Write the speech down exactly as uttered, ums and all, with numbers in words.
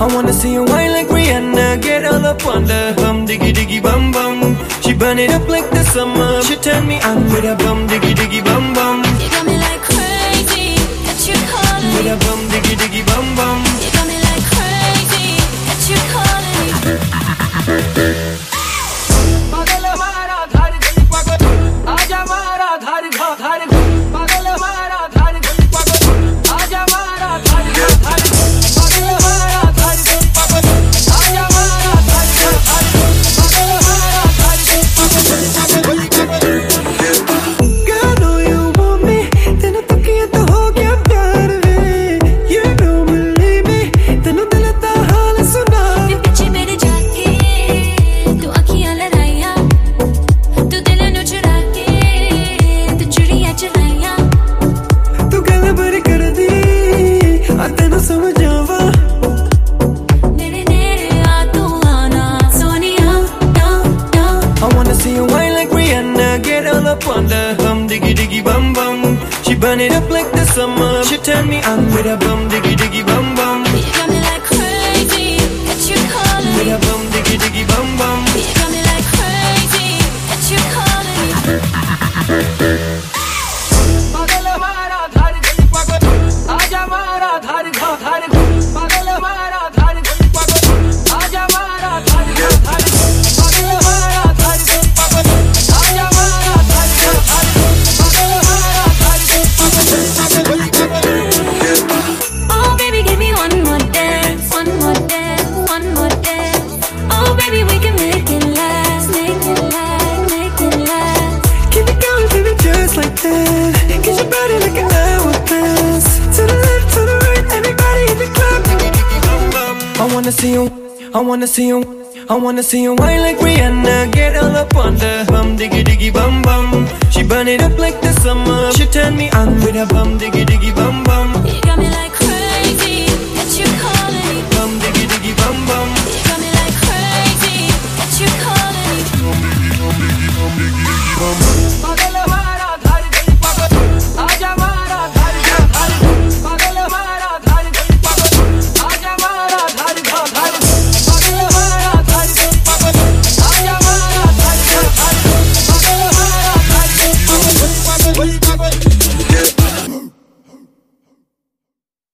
I wanna see you whine like Rihanna, get all up on the bum diggy diggy bum bum. She burn it up like the summer. She turn me on with a bum diggy diggy bum bum. You got me like crazy, that you calling with a bum diggy diggy bum bum. You got me like crazy, that you calling me. पागल हमारा धार गली पागल, आजा हमारा धार घा धार घा. पागल हमारा धार गली पागल, आजा हमारा धार घा धार घा. पागल हमारा धार गली पागल, आजा हमारा धार घा धार घा. पागल हमारा धार गली पागल. Girl, I know you want me, तेनू तकिया तो हो गया प्यार वे. You don't believe me, तेनू दिल दा हाल सुना. मैं पीछे मेरे जाके तू अखियां लड़ाइया, तू दिल नू चुरा के तू चुड़ियां चलाइया. तू गल बड़ी कर दी, आ तेनू समझावा. मेरे नेड़े आ तू आना सोनिया, ना ना. I wanna see you whine like Rihanna, get all up on the bum diggy diggy bum bum. She burn it up like the summer. She turn me on with a bum diggy diggy bum bum. You got me like crazy, that you calling With me. a bum diggy diggy bum bum. You got me like crazy, that you calling me. पागल हमारा धार गली पागल, आजा हमारा धार घा धार घा. पागल हमारा धार गली पागल, आजा हमारा धार घा धार घा. पागल हमारा धार गली पागल, आजा हमारा धार घा धार घा. पागल हमारा धार गली पागल. Oh baby, give me one more dance, one more dance, one more dance. Oh baby, we can make it last, make it last, make it last. Keep it going, baby, just like that. Get your body like an hourglass. To the left, to the right, everybody in the club. I wanna see you, I wanna see you, I wanna see you whine like Rihanna, get all up on the bum diggy diggy bum bum. She burn it up like the summer. She turn me on with a bum diggy diggy bum bum. You got me